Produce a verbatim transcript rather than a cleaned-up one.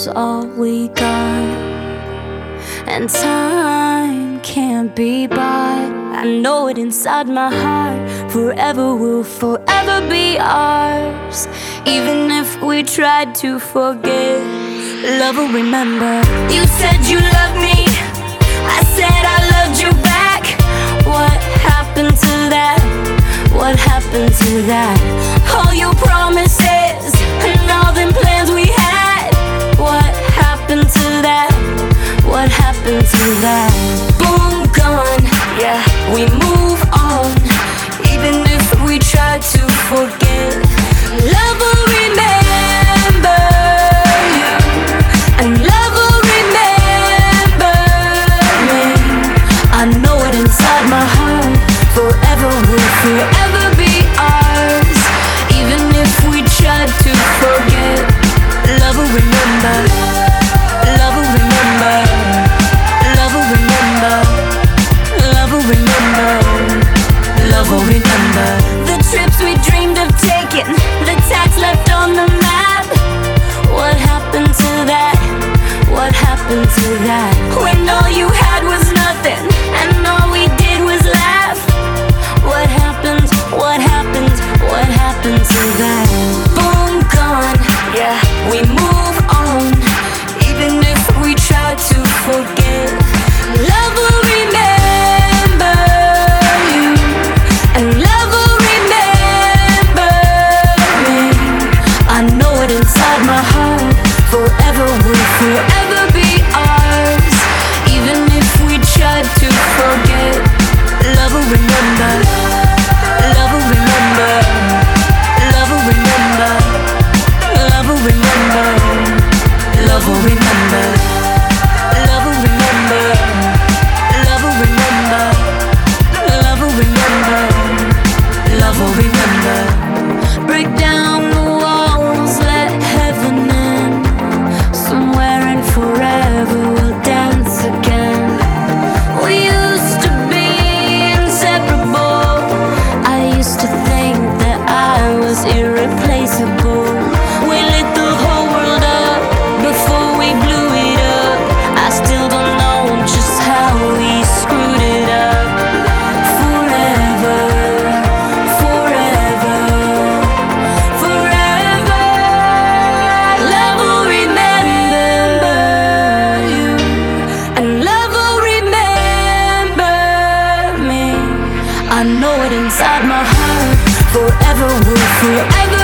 love's all we got, and time can't be bought. I know it inside my heart, forever will forever be ours. Even if we tried to forget, love will remember. You said you loved me, I said I loved you back. What happened to that? What happened to that? All your promises and all them plans we had. What happened to that? What happened to that? Boom, gone, yeah, we move on. Even if we try to forget, love will remember you, and love will remember me. I know it inside my heart, forever will forever be ours. Even if we try to forget, love will remember. Love will remember. Love will remember. Love will remember. Love will remember. The trips we dreamed of taking, the tags left on the map. What happened to that? What happened to that? When all you had was nothing, and all we did was laugh. What happened? What happened? What happened to that? Boom, gone, yeah, we move on. Even if we try to forget, love will remember you, and love will remember me. I know it inside my heart, forever will forever be ours. Even if we try to forget, love will remember. Love will remember. Love will remember. Love will remember. Love will remember. Love will remember. Love will remember. Love will remember. Love will remember. Break down the walls, let heaven in. Somewhere and forever we'll dance again. We used to be inseparable. I used to think that I was irreplaceable. We lit the whole world up before we blew it up. I still don't know just how we screwed it up. Forever, forever, forever. Love will remember you, and love will remember me. I know it inside my heart, forever will forever